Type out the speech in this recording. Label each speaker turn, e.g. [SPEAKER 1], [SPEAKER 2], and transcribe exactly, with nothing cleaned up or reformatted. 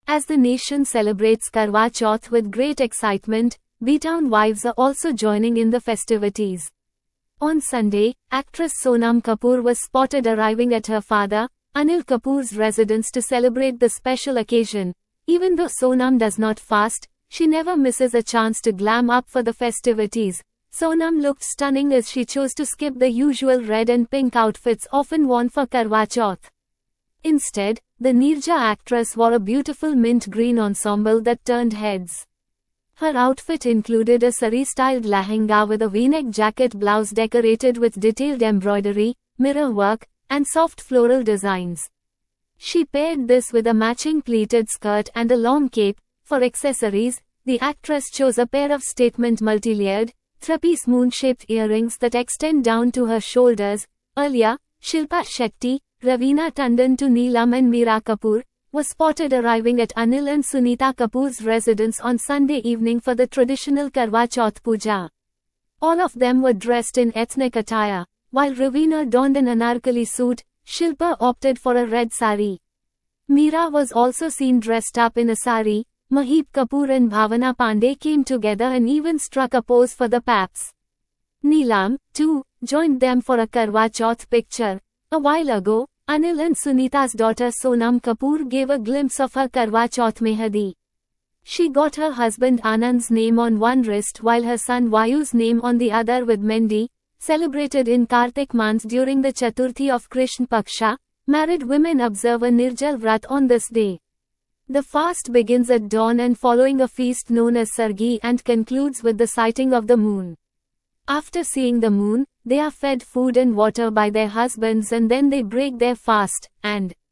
[SPEAKER 1] As the nation celebrates Karwa Chauth with great excitement, B-Town wives are also joining in the festivities. On Sunday, actress Sonam Kapoor was spotted arriving at her father, Anil Kapoor's residence to celebrate the special occasion. Even though Sonam does not fast, she never misses a chance to glam up for the festivities. Sonam looked stunning as she chose to skip the usual red and pink outfits often worn for Karwa Chauth. Instead, the Neerja actress wore a beautiful mint green ensemble that turned heads. Her outfit included a sari-styled lehenga with a v-neck jacket blouse decorated with detailed embroidery, mirror work, and soft floral designs. She paired this with a matching pleated skirt and a long cape. For accessories, the actress chose a pair of statement multi-layered, three-piece moon-shaped earrings that extend down to her shoulders. Earlier, Shilpa Shetty, Raveena Tandon to Neelam and Meera Kapoor were spotted arriving at Anil and Sunita Kapoor's residence on Sunday evening for the traditional Karwa Chauth Puja. All of them were dressed in ethnic attire. While Raveena donned an anarkali suit, Shilpa opted for a red sari. Meera was also seen dressed up in a sari. Mahip Kapoor and Bhavana Pandey came together and even struck a pose for the paps. Neelam, too, joined them for a Karwa Chauth picture. A while ago, Anil and Sunita's daughter Sonam Kapoor gave a glimpse of her Karwa Chauth mehndi. She got her husband Anand's name on one wrist while her son Vayu's name on the other with mehndi, celebrated in Kartik Mans during the Chaturthi of Krishna Paksha. Married women observe a Nirjal Vrat on this day. The fast begins at dawn and following a feast known as Sargi and concludes with the sighting of the moon. After seeing the moon, they are fed food and water by their husbands and then they break their fast, and